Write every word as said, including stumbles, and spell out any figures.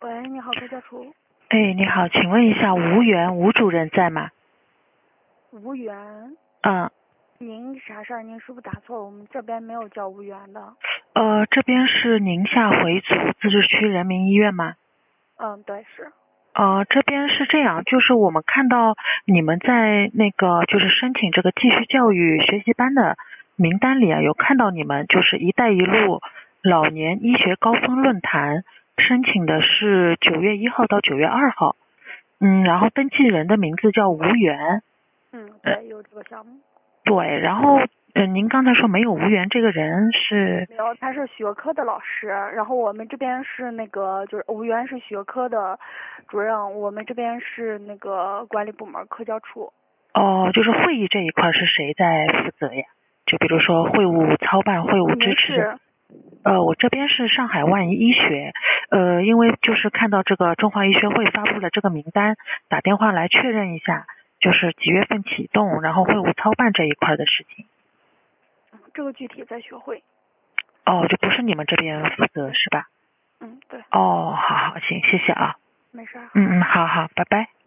喂，你好，科教处。 哎，你好，请问一下，吴源吴主任在吗？ 吴源， 嗯， 您啥事儿？您是不是打错了？我们这边没有叫吴源的。 呃，这边是宁夏回族自治区人民医院吗？ 嗯，对，是。 呃，这边是这样，就是我们看到你们在那个就是申请这个继续教育学习班的名单里啊，有看到你们就是“一带一路”老年医学高峰论坛申请的是九月一号到九月二号，嗯，然后登记人的名字叫吴源。 嗯，对，有这个项目。 对，然后呃，您刚才说没有吴源这个人是？ 没有，他是学科的老师，然后我们这边是那个就是吴源是学科的主任，我们这边是那个管理部门科教处。 哦，就是会议这一块是谁在负责呀？就比如说会务操办、会务支持这。 您是？ 呃，我这边是上海万医医学，呃，因为就是看到这个中华医学会发布了这个名单，打电话来确认一下，就是几月份启动，然后会务操办这一块的事情。 这个具体在学会。 哦，就不是你们这边负责是吧？ 嗯，对。 哦，好好，行，谢谢啊。 没事儿，好。 嗯嗯，好好，拜拜。